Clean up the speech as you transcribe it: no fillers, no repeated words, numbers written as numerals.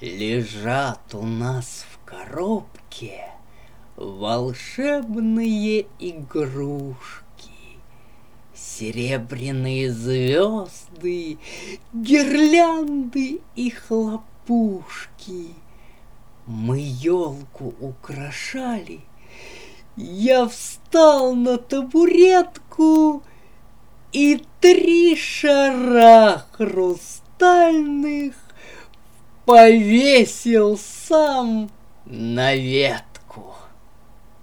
Лежат у нас в коробке волшебные игрушки, серебряные звезды, гирлянды и хлопушки. Мы елку украшали, я встал на табуретку и 3 шара хрустальных повесил сам на ветку.